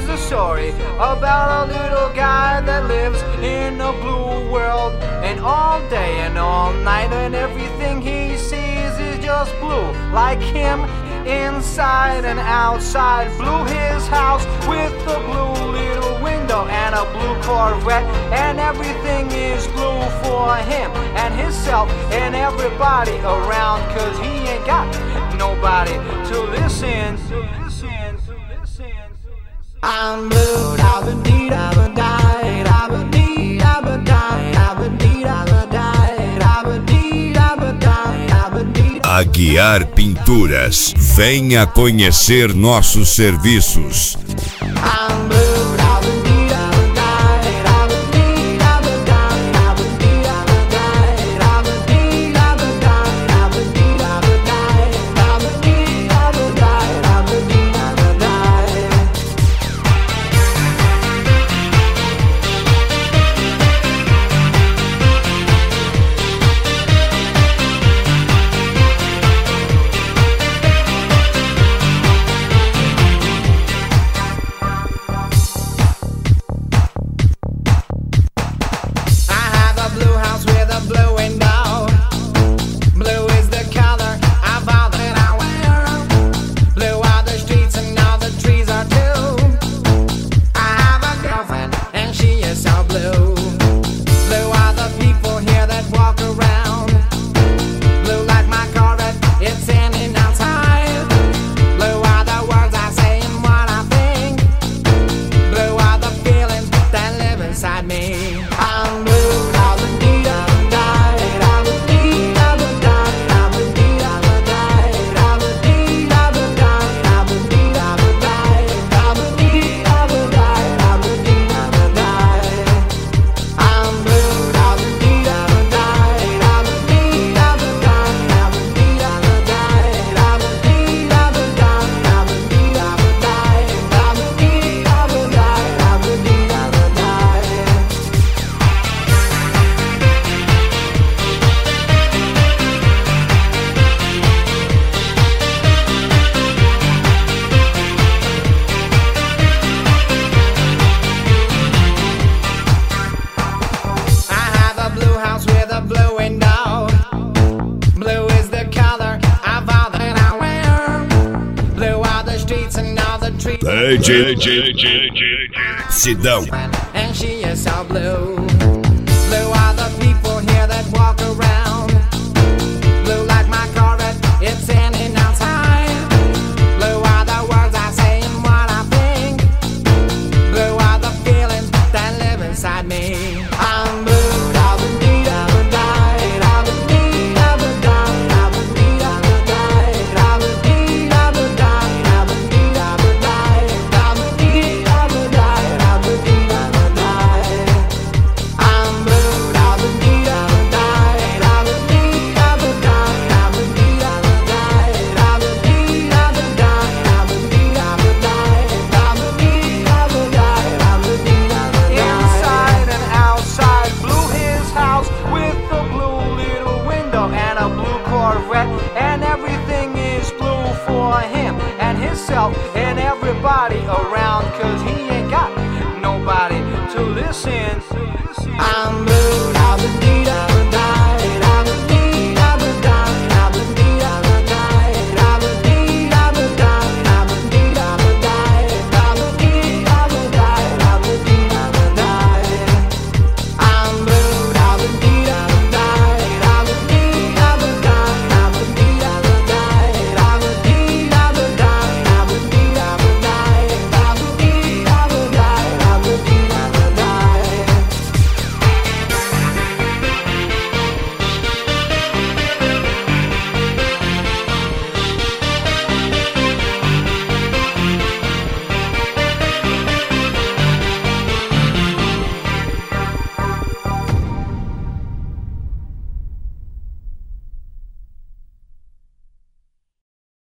a story about a little guy that lives in a blue world, and all day and all night and everything he sees is just blue, like him inside and outside. Blue his house with a blue little window and a blue Corvette, and everything is blue for him and himself and everybody around, 'cause he ain't got nobody to listen. I'm blue, I've been deed, I've been died, I've been deed, I've been died, I've been deed, I've been died, I've been deed, I've been died, I've been deed. Aguiar Pinturas. Venha conhecer nossos serviços. I'm blue, I've been deed, I've been died, I've been deed, I've been died, I've been deed, I've been died, I've been deed, I've been died, I've been deed, I've been died, I've been deed, I've been died, I've been deed, I've been died. Sidão. And she is so blue. Blue are the people here that walk around. Blue like my Corvette, it's in and outside. Blue are the words I say and what I think. Blue are the feelings that live inside me. I'm blue, I've been deed, I've been died, I've been deed, I've been died, I've been deed, I've been died, I've been deed, I've been died, I've been deed, I've been died, I've been deed, I've been died, I've been deed, I've been died. I'm blue, I've been deed, I've been died, I've been deed, I've been died, I've been deed, I've been died, I've been deed, I've been died, I've been deed, I've been died, I've been deed, I've been died, I've been deed, I've been died. Inside and outside, blue his house with a blue little window and a blue Corvette, and everything is blue for him and himself and everybody around, 'cause he ain't got nobody to listen. I'm